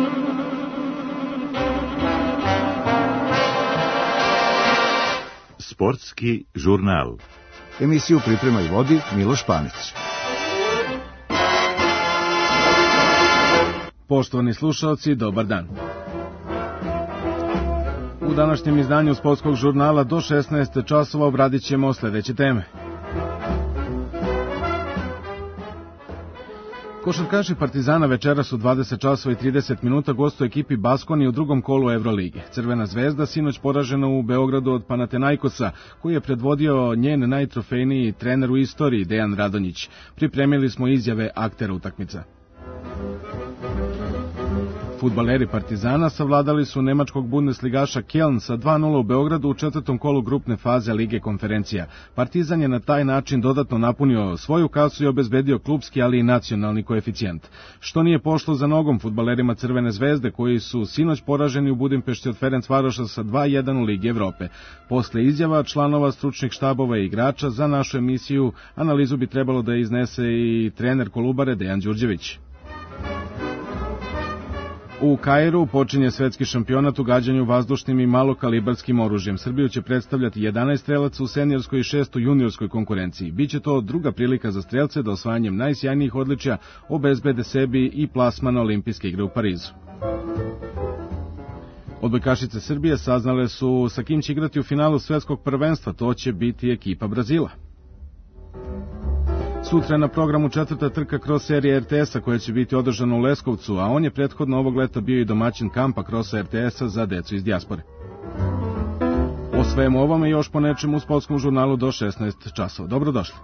Sportski žurnal. Emisiju priprema i vodi Miloš Panić. Poštovani slušalci, dobar dan. U današnjem izdanju Sportskog žurnala do 16 časova obradit ćemo sljedeće teme. Košarkaši Partizana večeras u 20 časova i 30 minuta gostuje ekipi Baskoni u drugom kolu Evrolige. Crvena zvezda sinoć poražena u Beogradu od Panathinaikosa, koji je predvodio njen najtrofejniji trener u istoriji Dejan Radonjić. Pripremili smo izjave aktera utakmica. Fudbaleri Partizana savladali su nemačkog Bundesligaša Köln sa 2:0 u Beogradu u četvrtom kolu grupne faze Lige konferencija. Partizan je na taj način dodatno napunio svoju kasu i obezbedio klupski, ali i nacionalni koeficijent. Što nije pošlo za nogom fudbalerima Crvene zvezde, koji su sinoć poraženi u Budimpešti od Ferencvaroša sa 2:1 u Ligi Evrope. Posle izjava članova stručnih štabova i igrača za našu emisiju analizu bi trebalo da iznese i trener Kolubare Dejan Đurđević. U Kairu počinje svetski šampionat u gađanju vazdušnim i malokalibarskim oružjem. Srbiju će predstavljati 11 strelaca u seniorskoj i 6 u juniorskoj konkurenciji. Biće to druga prilika za strelce da osvajanjem najsjajnijih odličja obezbede sebi i plasman na olimpijske igre u Parizu. Odbojkašice Srbije saznale su sa kim će igrati u finalu svetskog prvenstva, to će biti ekipa Brazila. Sutra je na programu četvrta trka kroz serije RTS-a koja će biti održana u Leskovcu, a on je prethodno ovog leta bio i domaćin kampa krosa RTS-a za decu iz dijaspore. O svemu ovome još po nečemu u Sportskom žurnalu do 16 časova. Dobrodošli.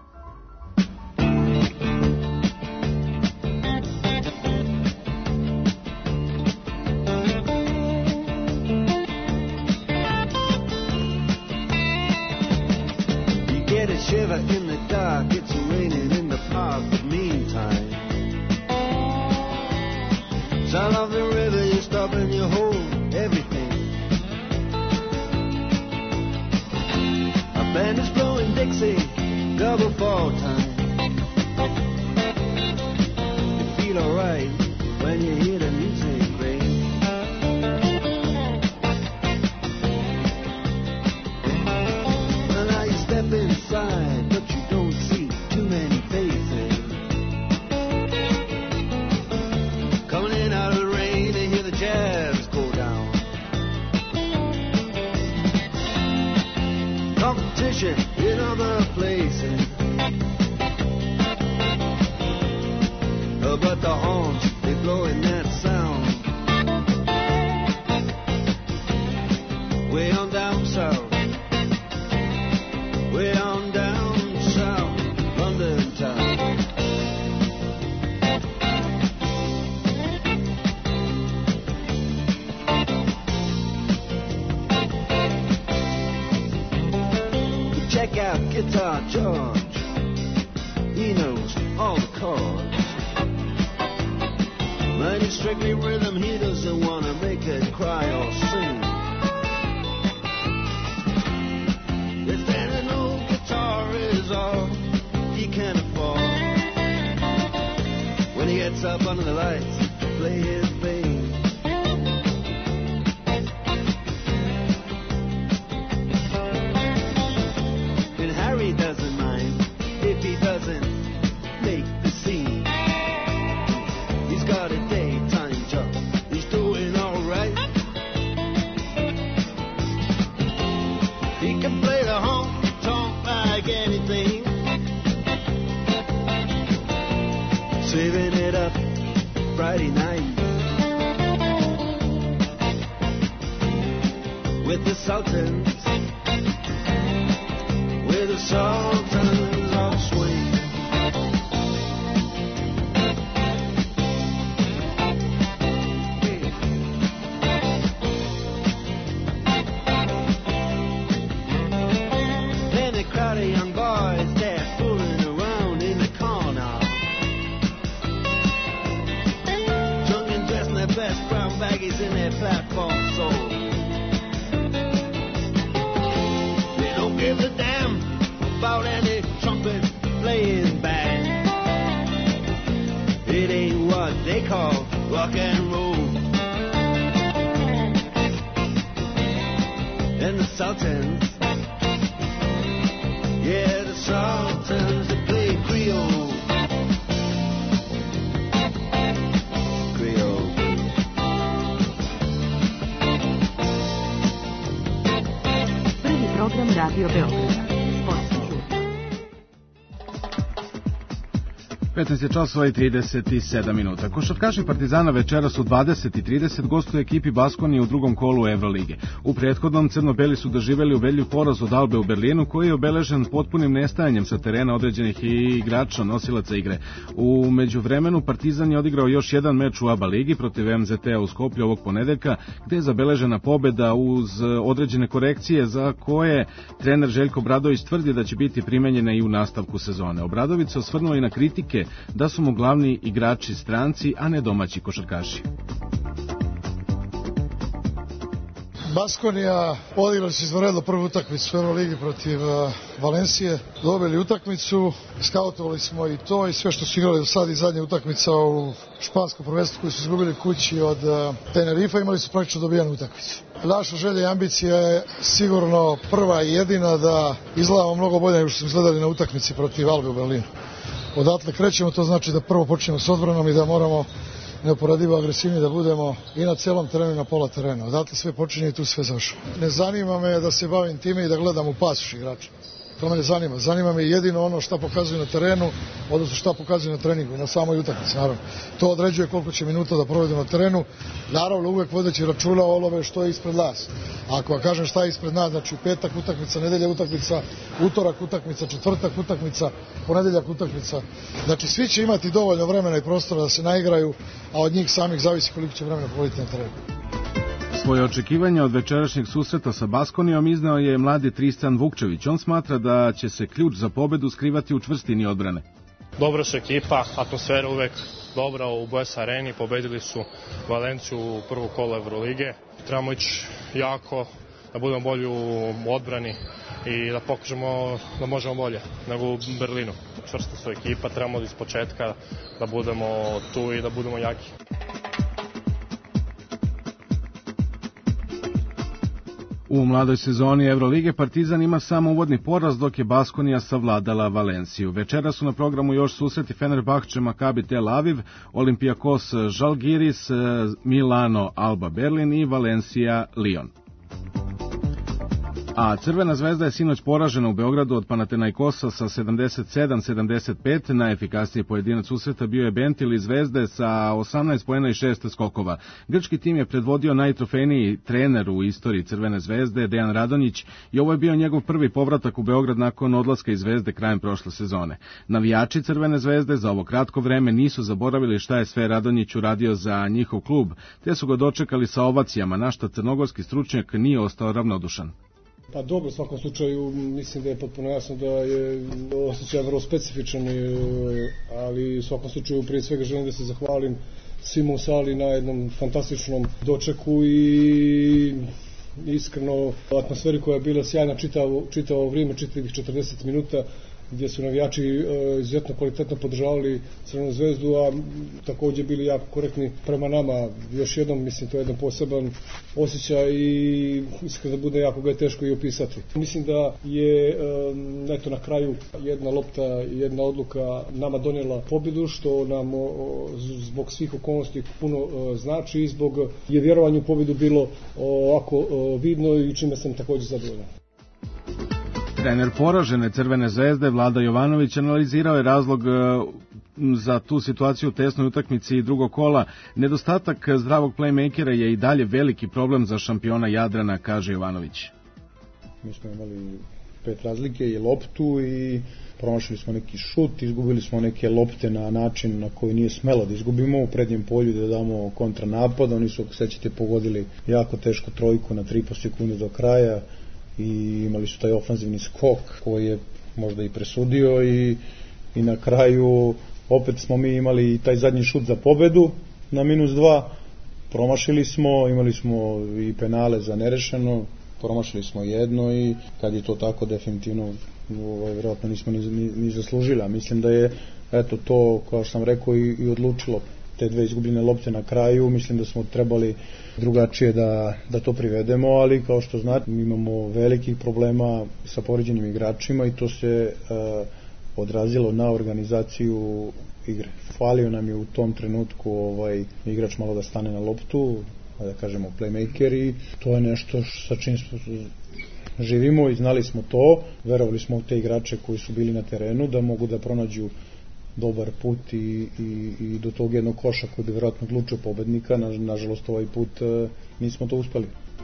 Sound of the river, you stop and you hold everything. A band is blowing Dixie, double fall time. You feel alright when you hear the music ring. Well, now you step inside, but you don't see too many faces. Jazz go down. Competition in other places, but the horns, they blowing that sound. Way on down south, way on down south, London town. Check out Guitar George, he knows all the chords. But it's strictly rhythm, he doesn't want to make it cry or sing. If then an old guitar is all he can afford, when he gets up under the lights to play his thing. He doesn't mind if he doesn't make the scene. He's got a daytime job, he's doing alright. He can play the honky-tonk like anything, saving it up Friday night with the Sultans. The Sultans of Swing. Then a crowd of young boys, they're fooling around in the corner, drunk and dressed in their best brown baggies in their platform soles. They don't give a damn about any trumpet playing band. It ain't what they call rock and roll. Sultans. Yeah, the Sultans that play Creole. Creole. Prvi program Radio Beograda. 15 časova i 37 minuta. Košarkaši Partizana večeras u 20:30 gostuje ekipi Baskonije u drugom kolu Evrolige. U prethodnom crno-beli su doživeli ubedljiv poraz od Albe u Berlinu, koji je obeležen potpunim nestajanjem sa terena određenih igrača, nosilaca igre. U međuvremenu Partizan je odigrao još jedan meč u ABA ligi protiv MZT-a u Skoplju ovog ponedeljka, gde je zabeležena pobeda uz određene korekcije za koje trener Željko Obradović tvrdi da će biti primenjene i u nastavku sezone. Obradović se osvrnuo i na kritike da su mu glavni igrači stranci, a ne domaći košarkaši. Baskonija odigrali su izvanredno prvu utakmicu u Euroligi protiv Valencije, dobili utakmicu, skautovali smo i to i sve što su igrali do sada i zadnja utakmica u španskom prvenstvu koju su izgubili kući od Tenerifa, imali su praktično dobijanu utakmicu. Naša želja i ambicija je sigurno prva i jedina da izgledamo mnogo bolje nego što smo izgledali na utakmici protiv Albe u Berlinu. Odatle krećemo, to znači da prvo počnemo s odbranom i da moramo neuporadivo agresivni da budemo i na celom terenu i na pola terena. Odatle sve počinje i tu sve završava. Ne zanima me da se bavim time i da gledam u pasoš igrača. To me ne zanima. Zanima me jedino ono šta pokazuju na terenu, odnosno šta pokazuju na treningu i na samoj utakmici, naravno. To određuje koliko će minuta da provedu na terenu. Naravno, uvek vodeći računa o onome što je ispred nas. Ako vam kažem šta je ispred nas, znači petak utakmica, nedelja utakmica, utorak utakmica, četvrtak utakmica, ponedeljak utakmica. Znači svi će imati dovoljno vremena i prostora da se naigraju, a od njih samih zavisi koliko će vremena provoditi na terenu. Svoje očekivanje od večerašnjeg susreta sa Baskonijom izneo je mladi Tristan Vukčević. On smatra da će se ključ za pobedu skrivati u čvrstini odbrane. Dobra su ekipa, atmosfera uvek dobra u Bues Areni, pobedili su Valenciju u prvo kolo Evrolige. Trebamo ići jako, da budemo bolji u odbrani i da pokažemo da možemo bolje nego u Berlinu. Čvrsta su ekipa, trebamo iz početka da budemo tu i da budemo jaki. U mladoj sezoni Evrolige Partizan ima samo uvodni poraz, dok je Baskonija savladala Valenciju. Večera su na programu još susreti Fenerbahče Maccabi Tel Aviv, Olympiakos Žalgiris, Milano Alba Berlin i Valencija Lyon. A Crvena zvezda je sinoć poražena u Beogradu od Panathinaikosa sa 77-75. Najefikasniji pojedinac susreta bio je Bentil iz Zvezde sa 18 poena i 6 skokova. Grčki tim je predvodio najtrofejniji trener u istoriji Crvene zvezde, Dejan Radonjić, i ovo je bio njegov prvi povratak u Beograd nakon odlaska iz Zvezde krajem prošle sezone. Navijači Crvene zvezde za ovo kratko vreme nisu zaboravili šta je sve Radonjić uradio za njihov klub, te su ga dočekali sa ovacijama, na šta crnogorski stručnjak nije ostao ravnodušan. Pa dobro, u svakom slučaju mislim da je potpuno jasno da je osjećaj vrlo specifičan, ali u svakom slučaju prije svega želim da se zahvalim svima u sali na jednom fantastičnom dočeku i iskreno atmosferi koja je bila sjajna čitavo vrijeme, čitavih 40 minuta, gdje su navijači izuzetno kvalitetno podržavali Crvenu zvezdu, a također bili jako korektni prema nama. Još jednom, mislim, to je jedan poseban osjećaj i iskreno da bude jako ga je teško i opisati. Mislim da je eto, na kraju jedna lopta, jedna odluka nama donijela pobjedu, što nam zbog svih okolnosti puno znači i zbog je vjerovanje u pobjedu bilo ovako vidno i čime sam također zadovoljan. Trener poražene Crvene zvezde Vlada Jovanović analizirao je razlog za tu situaciju u tesnoj utakmici drugog kola. Nedostatak zdravog playmakera je i dalje veliki problem za šampiona Jadrana, kaže Jovanović. Mi smo imali 5 razlike i loptu i promašili smo neki šut, izgubili smo neke lopte na način na koji nije smelo da izgubimo u prednjem polju, da damo kontranapad. Oni su, ako sećate, pogodili jako teško trojku na 3,5 sekunde do kraja i imali su taj ofanzivni skok koji je možda i presudio i na kraju opet smo mi imali taj zadnji šut za pobedu na -2, promašili smo, imali smo i penale za nerešeno, promašili smo jedno i kad je to tako definitivno vjerojatno nismo ni zaslužili, a mislim da je eto to, kao što sam rekao, i odlučilo te 2 izgubljene lopte na kraju, mislim da smo trebali drugačije da to privedemo, ali kao što znate, mi imamo velikih problema sa povređenim igračima i to se odrazilo na organizaciju igre. Falio nam je u tom trenutku igrač malo da stane na loptu, da kažemo playmaker, i to je nešto sa čim živimo i znali smo to, verovali smo u te igrače koji su bili na terenu da mogu da pronađu dobar put i do tog jednog koša koji bi vjerojatno odlučio pobednika. Nažalost ovaj put nismo to uspeli.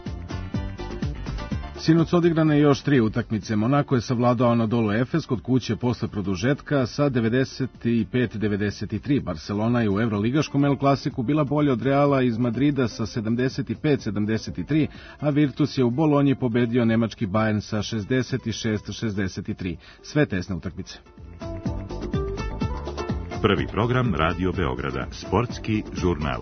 Sinoć odigrane još 3 utakmice. Monako je savladao Anadolu Efes kod kuće posle produžetka sa 95-93. Barcelona je u Evroligaškom El Klasiku bila bolja od Reala iz Madrida sa 75-73, a Virtus je u Bolonji pobedio nemački Bayern sa 66-63. Sve tesne utakmice. Prvi program Radio Beograda, sportski žurnal.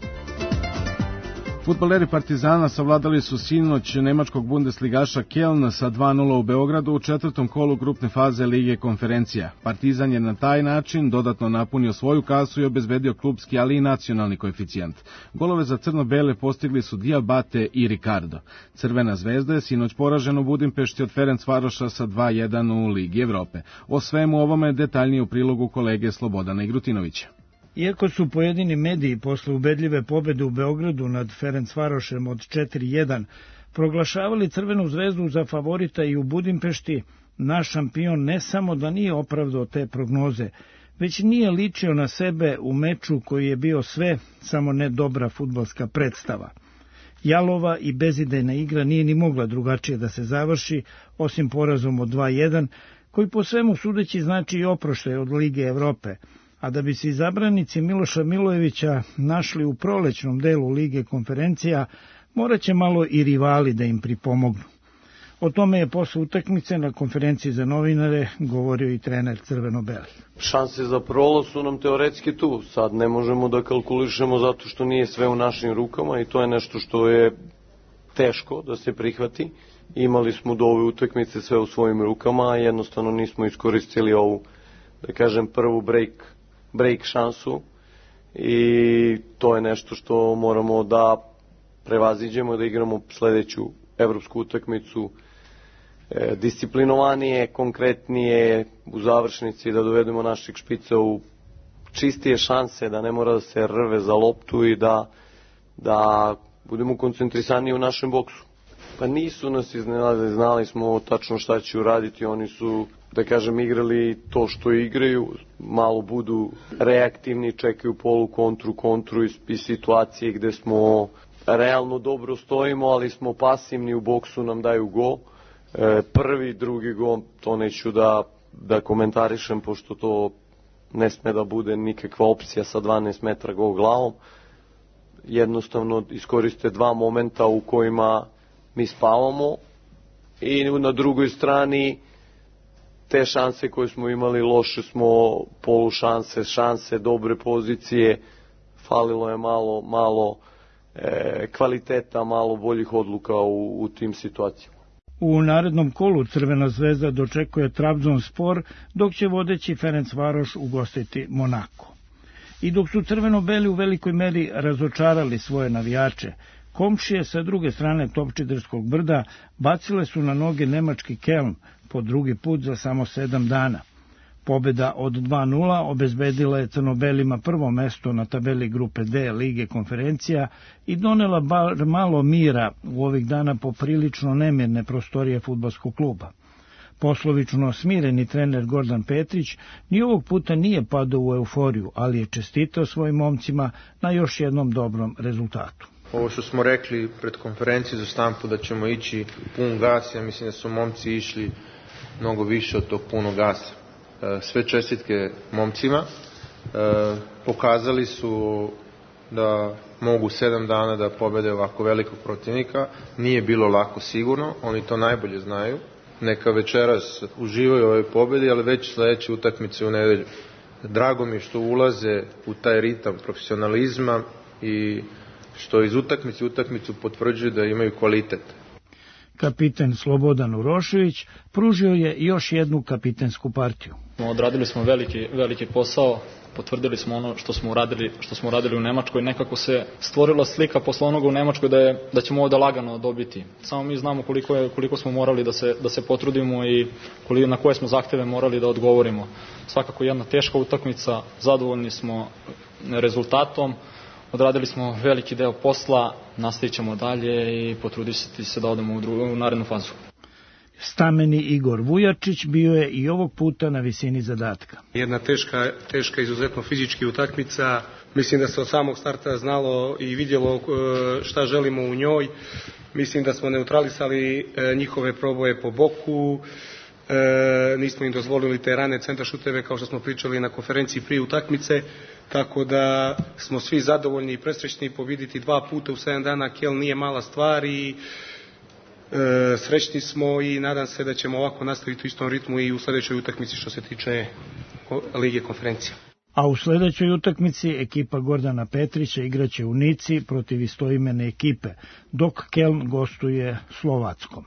Fudbaleri Partizana savladali su sinoć nemačkog bundesligaša Keln sa 2:0 u Beogradu u 4. kolu grupne faze Lige konferencija. Partizan je na taj način dodatno napunio svoju kasu i obezbedio klubski, ali i nacionalni koeficijent. Golove za crno-bele postigli su Diabate i Ricardo. Crvena zvezda je sinoć poražena u Budimpešti od Ferencvaroša sa 2:1 u Ligi Evrope. O svemu ovome detaljnije u prilogu kolege Slobodana Igrutinovića. Iako su pojedini mediji posle ubedljive pobede u Beogradu nad Ferencvarošem od 4:1 proglašavali Crvenu zvezdu za favorita i u Budimpešti, naš šampion ne samo da nije opravdao te prognoze, već nije ličio na sebe u meču koji je bio sve, samo ne dobra fudbalska predstava. Jalova i bezidejna igra nije ni mogla drugačije da se završi, osim porazom od 2:1, koji po svemu sudeći znači i oproštaj od Lige Evrope, a da bi se izabranici Miloša Milojevića našli u prolećnom delu Lige konferencija, moraće malo i rivali da im pripomognu. O tome je posle utakmice na konferenciji za novinare govorio i trener crveno-belih. Šanse za prolaz su nam teoretski tu, sad ne možemo da kalkulišemo zato što nije sve u našim rukama i to je nešto što je teško da se prihvati. Imali smo do ove utakmice sve u svojim rukama, a jednostavno nismo iskoristili ovu, da kažem, prvu break šansu i to je nešto što moramo da prevaziđemo, da igramo sledeću evropsku utakmicu disciplinovanije, konkretnije u završnici, da dovedemo naših špica u čistije šanse, da ne mora da se rve za loptu i da budemo koncentrisaniji u našem boksu. Pa nisu nas iznenadili, znali smo tačno šta će uraditi, oni su, da kažem, igrali to što igraju, malo budu reaktivni, čekaju polu kontru iz situacije gde smo realno dobro stojimo, ali smo pasivni u boksu, nam daju gol. Prvi, drugi gol, to neću da komentarišem, pošto to ne sme da bude nikakva opcija sa 12 metra gol glavom. Jednostavno iskoriste 2 momenta u kojima mi spavamo i na drugoj strani te šanse koje smo imali, loše smo šanse, dobre pozicije, falilo je malo kvaliteta, malo boljih odluka u tim situacijama. U narednom kolu Crvena zvezda dočekuje Trabzonspor, dok će vodeći Ferencvaroš ugostiti Monako. I dok su crveno-beli u velikoj meri razočarali svoje navijače, komšije sa druge strane Topčiderskog brda bacile su na noge nemački Kelm po drugi put za samo 7 dana. Pobeda od 2:0 obezbedila je crno-belima prvo mesto na tabeli grupe D Lige konferencija i donela bar malo mira u ovih dana poprilično nemirne prostorije fudbalskog kluba. Poslovično smireni trener Gordan Petrić ni ovog puta nije padao u euforiju, ali je čestitao svojim momcima na još jednom dobrom rezultatu. Ovo što smo rekli pred konferenciju za štampu da ćemo ići pun gas, ja mislim da su momci išli mnogo više od tog punog gasa. Sve čestitke momcima, pokazali su da mogu 7 dana da pobede ovako velikog protivnika, nije bilo lako sigurno, oni to najbolje znaju, neka večeras uživaju u ovoj pobedi, ali već sledeće utakmice u nedelju. Drago mi je što ulaze u taj ritam profesionalizma i što iz utakmicu potvrđuju da imaju kvalitet. Kapiten Slobodan Urošević pružio je još jednu kapitensku partiju. Odradili smo veliki posao, potvrdili smo ono što smo uradili u Nemačkoj. Nekako se stvorila slika posle onoga u Nemačkoj da ćemo ovo da lagano dobiti. Samo mi znamo koliko smo morali da se potrudimo i na koje smo zahteve morali da odgovorimo. Svakako jedna teška utakmica, zadovoljni smo rezultatom, odradili smo veliki deo posla, nastavit ćemo dalje i potruditi se da odemo u narednu fazu. Stameni Igor Vujačić bio je i ovog puta na visini zadatka. Jedna teška izuzetno fizički utakmica. Mislim da se od samog starta znalo i vidjelo šta želimo u njoj. Mislim da smo neutralisali njihove proboje po boku. Nismo im dozvolili te rane centaršuteve kao što smo pričali na konferenciji prije utakmice. Tako da smo svi zadovoljni i presrećni pobjediti 2 puta u 7 dana. Keln nije mala stvar i srećni smo i nadam se da ćemo ovako nastaviti u istom ritmu i u sljedećoj utakmici što se tiče Lige konferencija. A u sljedećoj utakmici ekipa Gordana Petrića igraće u Nici protiv istoimene ekipe, dok Keln gostuje Slovackom.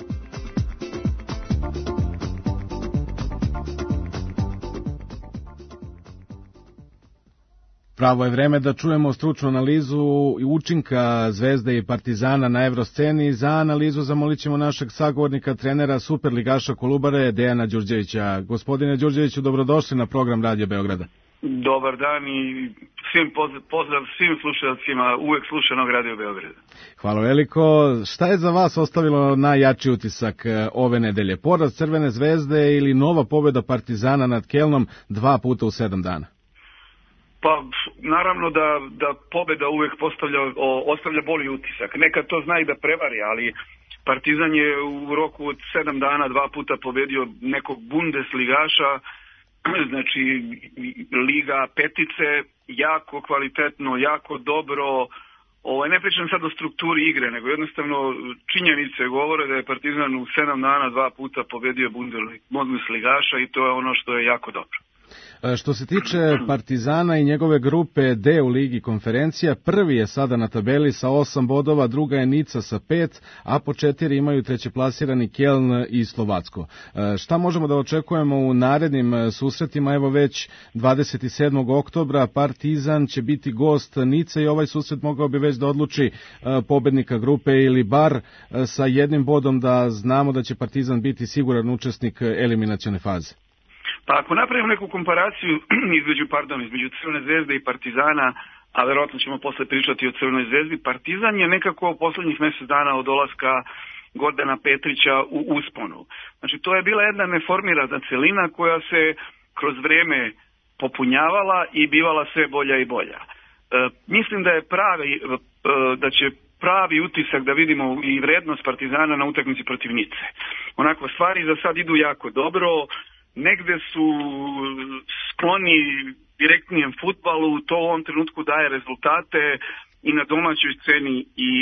Pravo je vreme da čujemo stručnu analizu učinka Zvezde i Partizana na Evrosceni. Za analizu zamolit ćemo našeg sagovornika, trenera superligaša Kolubare, Dejana Đurđevića. Gospodine Đurđeviću, dobrodošli na program Radio Beograda. Dobar dan i pozdrav svim slušalcima uvek slušanog Radio Beograda. Hvala veliko. Šta je za vas ostavilo najjači utisak ove nedelje? Poraz Crvene Zvezde ili nova pobjeda Partizana nad Kelnom 2 puta u 7 dana? Pa, naravno da pobjeda uvek ostavlja bolji utisak. Nekad to zna i da prevari, ali Partizan je u roku od 7 dana 2 puta pobedio nekog Bundesligaša, znači Liga petice, jako kvalitetno, jako dobro. Ne pričam sad o strukturi igre, nego jednostavno činjenice govore da je Partizan u 7 dana 2 puta pobedio Bundesligaša i to je ono što je jako dobro. Što se tiče Partizana i njegove grupe D u Ligi konferencija, prvi je sada na tabeli sa 8 bodova, druga je Nica sa 5, a po 4 imaju trećeplasirani Keln i Slovacko. Šta možemo da očekujemo u narednim susretima? Evo već 27. oktobra Partizan će biti gost Nice i ovaj susret mogao bi već da odluči pobednika grupe ili bar sa 1 bodom da znamo da će Partizan biti siguran učesnik eliminacione faze. Pa ako napravimo neku komparaciju između Crvene Zvezde i Partizana, a verovatno ćemo posle pričati o Crvenoj Zvezdi, Partizan je nekako poslednjih mjesec dana od dolaska Gordana Petrića u usponu. Znači to je bila jedna neformirana celina koja se kroz vreme popunjavala i bivala sve bolja i bolja. Mislim da će pravi utisak da vidimo i vrednost Partizana na utakmici protiv Nice. Onako stvari za sad idu jako dobro. Negde su skloni direktnijem fudbalu, to u ovom trenutku daje rezultate i na domaćoj sceni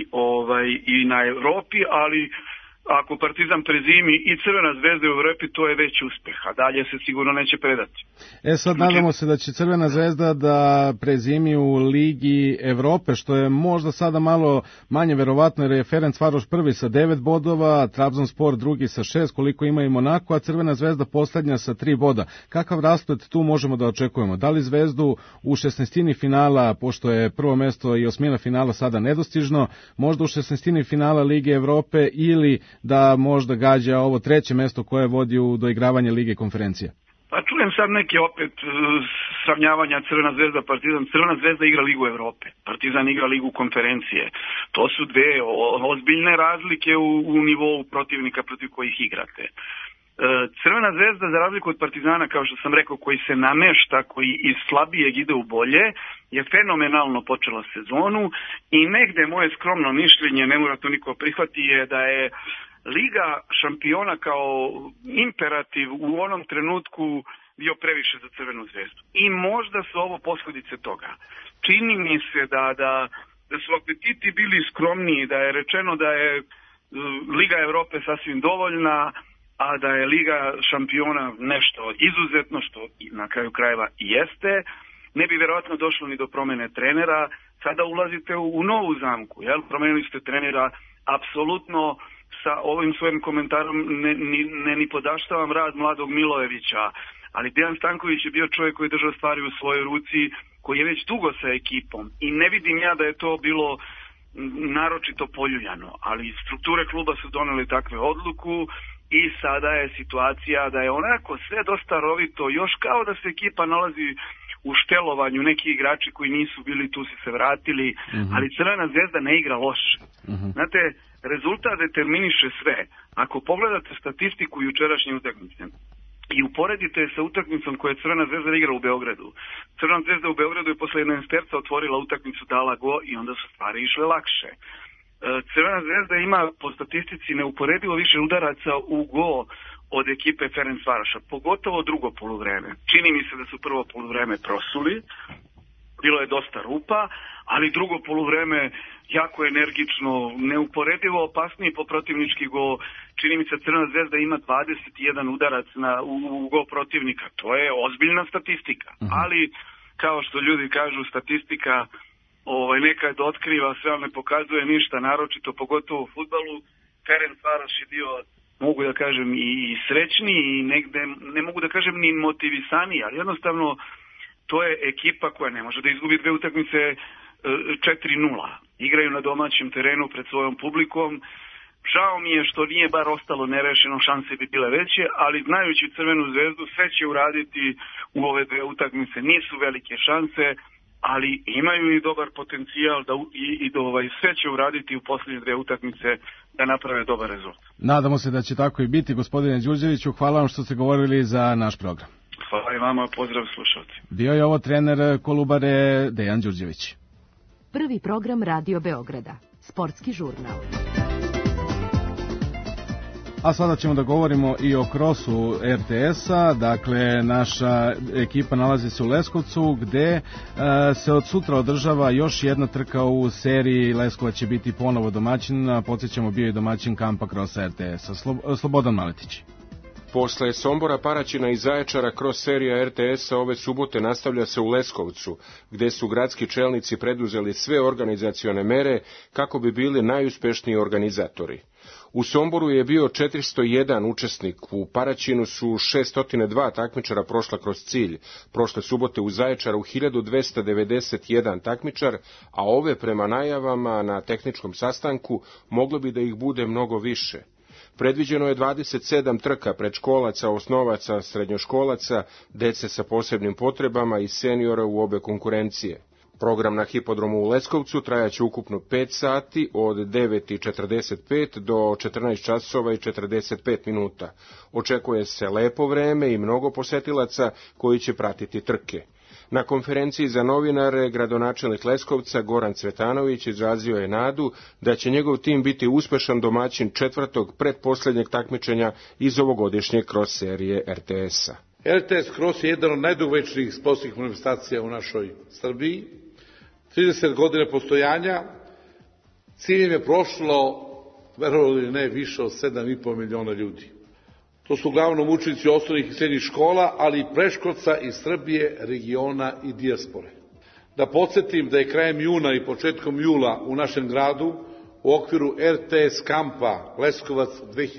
i na Evropi, ali ako Partizan prezimi i Crvena Zvezda u Evropi, to je već uspeh, a dalje se sigurno neće predati. Sad nadamo se da će Crvena Zvezda da prezimi u Ligi Evrope, što je možda sada malo manje verovatno, jer je Ferencvaroš prvi sa 9 bodova, Trabzonspor drugi sa 6, koliko ima i Monako, a Crvena Zvezda poslednja sa 3 boda. Kakav rasplet tu možemo da očekujemo? Da li Zvezdu u 16. finala, pošto je prvo mesto i 8. finala sada nedostižno, možda u 16. finala Lige Evrope ili da možda gađa ovo 3. mesto koje vodi u doigravanje Lige konferencije? Pa čujem sad neke opet sravnjavanja Crvena Zvezda, Partizan. Crvena Zvezda igra Ligu Evrope, Partizan igra Ligu konferencije. To su dve ozbiljne razlike u nivou protivnika protiv kojih igrate. Crvena Zvezda, za razliku od Partizana, kao što sam rekao, koji se namešta, koji iz slabijeg ide u bolje, je fenomenalno počela sezonu i negde moje skromno mišljenje, ne mora to niko prihvati, je da je Liga šampiona kao imperativ u onom trenutku bio previše za Crvenu Zvezdu. I možda su ovo posledice toga. Čini mi se da su apetiti bili skromniji, da je rečeno da je Liga Evrope sasvim dovoljna, a da je Liga šampiona nešto izuzetno, što na kraju krajeva i jeste. Ne bi verovatno došlo ni do promene trenera. Sada ulazite u novu zamku, jel? Promenili ste trenera, apsolutno sa ovim svojim komentarom ne ni podaštavam rad mladog Milojevića, ali Dejan Stanković je bio čovjek koji je držao stvari u svojoj ruci, koji je već dugo sa ekipom i ne vidim ja da je to bilo naročito poljuljano, ali strukture kluba su doneli takve odluku i sada je situacija da je onako sve dosta rovito, još kao da se ekipa nalazi u štelovanju, neki igrači koji nisu bili tu su se vratili, ali Crvena zvezda ne igra loše. Znate, rezultat determiniše sve. Ako pogledate statistiku jučerašnje utakmice i uporedite sa utakmicom koju je Crvena zvezda igra u Beogradu. Crvena zvezda u Beogradu je posle 11 terca otvorila utakmicu, dala go i onda su stvari išle lakše. Crvena zvezda ima po statistici neuporedivo više udaraca u go od ekipe Ferencvaroša, pogotovo drugo poluvreme. Čini mi se da su prvo poluvreme prosuli, bilo je dosta rupa, ali drugo poluvreme jako energično, neuporedivo opasniji po protivnički go. Čini mi se Crvena zvezda ima 21 udarac u go protivnika. To je ozbiljna statistika. Ali, kao što ljudi kažu, statistika nekad otkriva sve, ali ne pokazuje ništa, naročito pogotovo u fudbalu. Ferencvaroš je bio, mogu da kažem, i srećniji i negde, ne mogu da kažem ni motivisaniji, ali jednostavno to je ekipa koja ne može da izgubi dve utakmice 4-0. Igraju na domaćem terenu pred svojom publikom. Žao mi je što nije bar ostalo nerešeno, šanse bi bile veće, ali znajući Crvenu zvezdu sve će uraditi u ove dve utakmice. Nisu velike šanse, ali imaju i dobar potencijal sve će uraditi u posljednje dve utakmice da naprave dobar rezultat. Nadamo se da će tako i biti, gospodine Đurđeviću. Hvala vam što ste govorili za naš program. Hvala i vama, pozdrav slušalci. Bio je ovo trener Kolubare Dejan Đurđević. Prvi program Radio Beograda, sportski žurnal. A sada ćemo da govorimo i o krosu RTS-a. Dakle, naša ekipa nalazi se u Leskovcu, gde se od sutra održava još jedna trka u seriji. Leskovac će biti ponovo domaćin, podsjećamo, bio je domaćin kampa krosa RTS-a. Slobodan Maletić. Posle Sombora, Paraćina i Zaječara, kroz serija RTS-a ove subote nastavlja se u Leskovcu, gde su gradski čelnici preduzeli sve organizacione mere kako bi bili najuspešniji organizatori. U Somboru je bio 401 učesnik, u Paraćinu su 602 takmičara prošla kroz cilj, prošle subote u Zaječaru 1291 takmičar, a ove prema najavama na tehničkom sastanku moglo bi da ih bude mnogo više. Predviđeno je 27 trka predškolaca, osnovaca, srednjoškolaca, dece sa posebnim potrebama i seniora u obe konkurencije. Program na hipodromu u Leskovcu trajaće ukupno 5 sati od 9:45 do 14 časova i 45 minuta. Očekuje se lepo vreme i mnogo posetilaca koji će pratiti trke. Na konferenciji za novinare gradonačelnik Leskovca Goran Cvetanović izrazio je nadu da će njegov tim biti uspešan domaćin četvrtog pretposlednjeg takmičenja iz ovogodišnje kroz serije RTS-a. RTS Cross je jedan od najdugovečnijih sportskih manifestacija u našoj Srbiji. 30 godina postojanja, ciljem je prošlo, verovali ili ne, više od 7,5 miliona ljudi. To su uglavnom učenici osnovnih i srednjih škola, ali i preškolca iz Srbije, regiona i dijaspore. Da podsjetim da je krajem juna i početkom jula u našem gradu u okviru RTS kampa Leskovac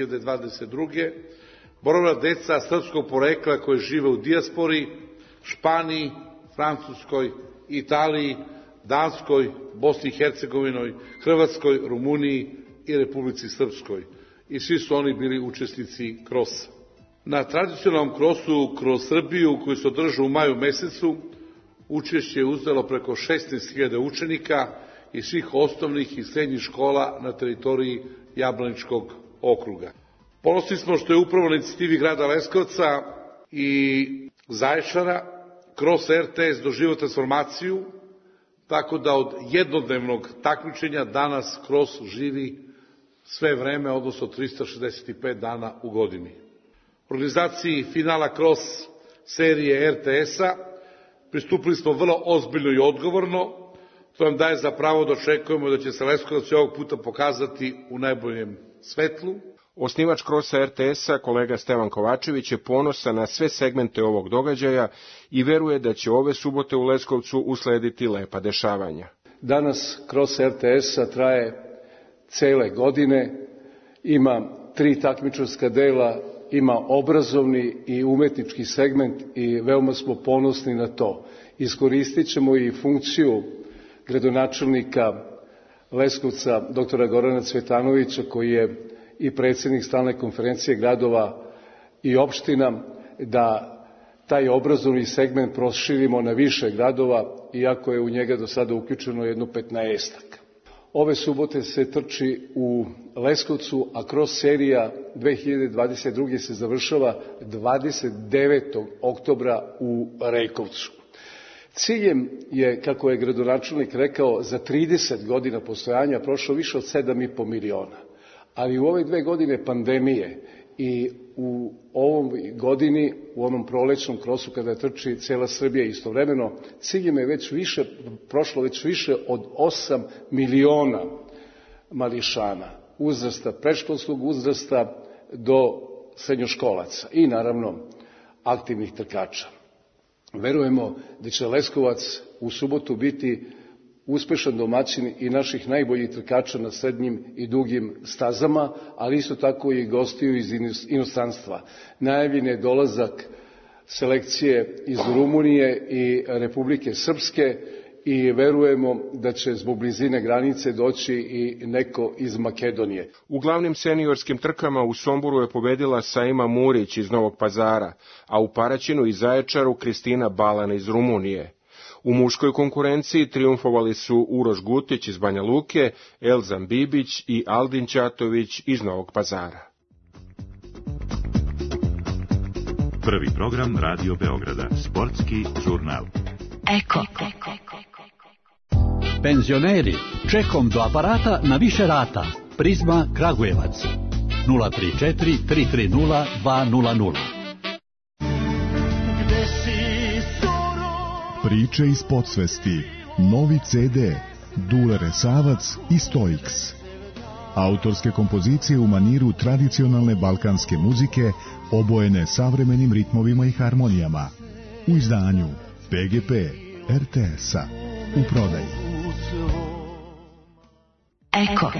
2022. boravila deca srpskog porekla koje žive u dijaspori, Španiji, Francuskoj, Italiji, Danskoj, Bosni i Hercegovinoj, Hrvatskoj, Rumuniji i Republici Srpskoj. I svi su oni bili učesnici krosa. Na tradicionalnom krosu kroz Srbiju, koji se održao u maju mesecu, učešće je uzelo preko 16.000 učenika iz svih osnovnih i srednjih škola na teritoriji Jablaničkog okruga. Ponosni smo što je upravo na inicijativi grada Leskovca i Zaječara kroz RTS doživio transformaciju, tako da od jednodnevnog takmičenja danas kroz živi sve vreme, odnosno 365 dana u godini. Organizaciji finala kroz serije RTS-a pristupili smo vrlo ozbiljno i odgovorno. To nam daje za pravo da očekujemo da će se Leskovac ovog puta pokazati u najboljem svetlu. Osnivač krosa RTS-a, kolega Stevan Kovačević, je ponosan na sve segmente ovog događaja i veruje da će ove subote u Leskovcu uslediti lepa dešavanja. Danas kroz RTS-a traje cele godine, ima 3 takmičarska dela ima obrazovni i umetnički segment i veoma smo ponosni na to. Iskoristit ćemo i funkciju gradonačelnika Leskovca, doktora Gorana Cvetanovića, koji je i predsjednik stalne konferencije gradova i opština, da taj obrazovni segment proširimo na više gradova, iako je u njega do sada uključeno jedno 15-ak. Ove subote se trči u Leskovcu, a cross serija 2022. se završava 29. oktobra u Rejkovcu. Ciljem je, kako je gradonačelnik rekao, za 30 godina postojanja prošlo više od 7,5 miliona. Ali u ove 2 godine pandemije i u ovom godini, u onom prolećnom krosu kada trči cela Srbija istovremeno, ciljem je prošlo već više od 8 miliona mališana, uzrasta, predškolskog uzrasta do srednjoškolaca i naravno aktivnih trkača. Verujemo da će Leskovac u subotu biti uspešan domaćin i naših najboljih trkača na srednjim i dugim stazama, ali isto tako i gostiju iz inostranstva. Najavljen je dolazak selekcije iz Rumunije i Republike Srpske i verujemo da će zbog blizine granice doći i neko iz Makedonije. U glavnim seniorskim trkama u Somboru je pobedila Saima Murić iz Novog Pazara, a u Paraćinu i Zaječaru Kristina Balan iz Rumunije. U muškoj konkurenciji triumfovali su Uroš Gutić iz Banja Luke, Elzan Bibić i Aldin Ćatović iz Novog Pazara. Prvi program Radio Beograda, sportski žurnal. Eko. Penzioneri, čekom do aparata na više rata. Prizma Kragujevac. 034 330 200. Priče iz podsvesti. Novi CD. Dule Resavac i Stoiks. Autorske kompozicije u maniru tradicionalne balkanske muzike, obojene savremenim ritmovima i harmonijama. U izdanju PGP RTS-a. U prodaji. Eko.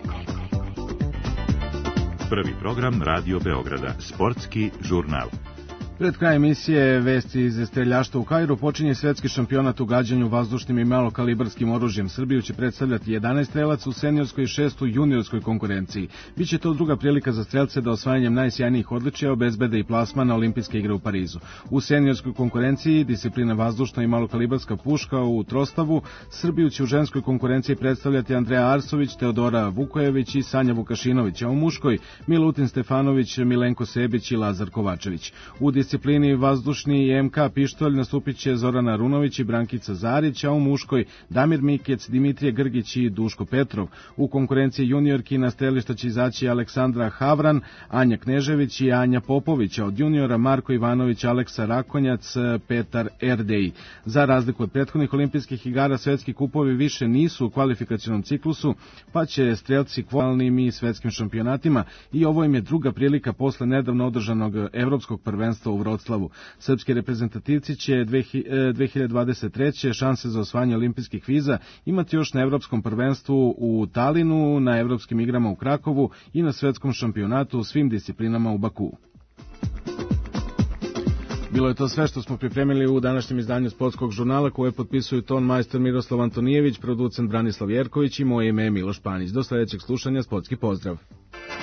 Prvi program Radio Beograda, sportski žurnal. Pred kraj emisije vesti iz streljaštva u Kairu počinje svetski šampionat u gađanju vazdušnim i malokalibarskim oružjem. Srbiju će predstavljati 11 strelaca u seniorskoj i 6 u juniorskoj konkurenciji. Biće to druga prilika za strelce da osvajanjem najsjajnijih odličija obezbede i plasman na olimpijske igre u Parizu. U seniorskoj konkurenciji disciplina vazdušna i malokalibarska puška u trostavu, Srbiju će u ženskoj konkurenciji predstavljati Andreja Arsović, Teodora Vukojević i Sanja Vukašinović, a u muškoj Milutin Stefanović, Milenko Sebić i Lazar Kovačević. U disciplini vazdušni i MK pištolj nastupit će Zorana Runović i Brankica Zarić, a u muškoj Damir Mikec, Dimitrije Grgić i Duško Petrov. U konkurenciji juniorki na strelišta će izaći Aleksandra Havran, Anja Knežević i Anja Popović, a od juniora Marko Ivanović, Aleksa Rakonjac, Petar Erdej. Za razliku od prethodnih olimpijskih igara, svetski kupovi više nisu u kvalifikacionom ciklusu, pa će strelci kvalnim i svetskim šampionatima i ovo im je druga prilika posle nedavno održanog evropskog prvenstva u Vroclavu. Srpski reprezentativci će 2023. šanse za osvajanje olimpijskih viza imati još na evropskom prvenstvu u Talinu, na evropskim igrama u Krakovu i na svetskom šampionatu u svim disciplinama u Bakuu. Bilo je to sve što smo pripremili u današnjem izdanju sportskog žurnala, koje potpisuju ton majstor Miroslav Antonijević, producent Branislav Jerković i moje ime je Miloš Panić. Do sledećeg slušanja, sportski pozdrav.